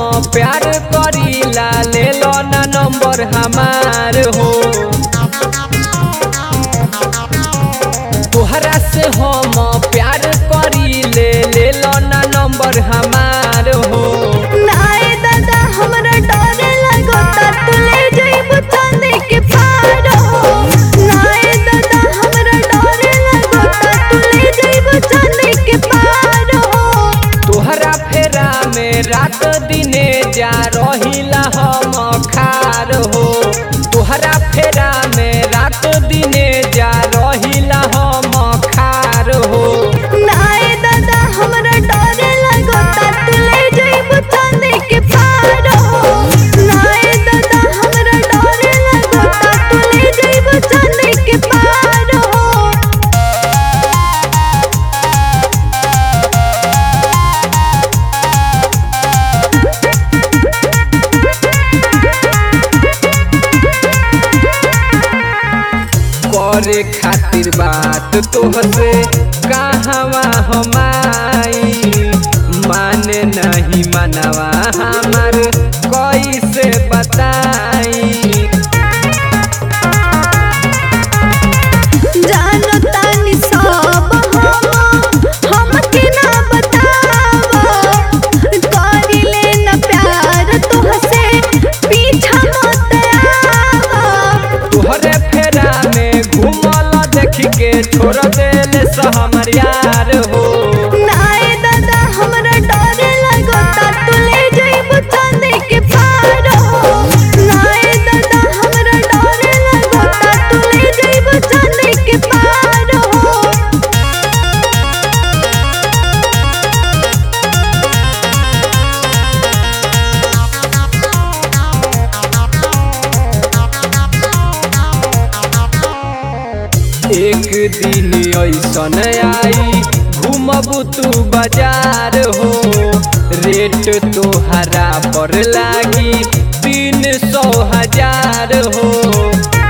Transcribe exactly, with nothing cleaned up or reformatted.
प्यार करीला ले लो ना नंबर हमार हो। तोहरा से हम प्यार करीले ले लो ना नंबर हमार हो। नाए दादा हमरा डर लगता तू ले जाइबू चांदी के पार हो। नाए दादा हमरा डर लगता तू ले जाइबू चांदी के पार हो। तोहरा फेरा में रात दिने जा रहिला हम खार हो। तोहरा फेरा में रात दिने जा रहिला हम खार हो। नाए दादा हमरा डर लगता तू ले जाइबू चांदी के पार हो। नाए दादा हमरा डर लगता तू ले जाइबू चांदी के पार हो। करे खातिर बात तोहसे कहवा हम आई। माने नहीं मनवा हमार कैसे बताई। जानतानी सब हम हमके ना बतावा। करिले ना प्यार तोहसे पीछा मत आवा। तोहरे फेरा में घूमल देख के छोड़ देले से हमर यार हो। नाए दादा हमरा डर लगता तू ले जाइबू चांदी के पार हो। नाए दादा हमरा डर लगता तू ले जाइबू चांदी के पार हो। एक दिन ऐसन आई घूमबू तू बाजार हो। रेट तोहरा पर लागी तीन सौ हजार हो।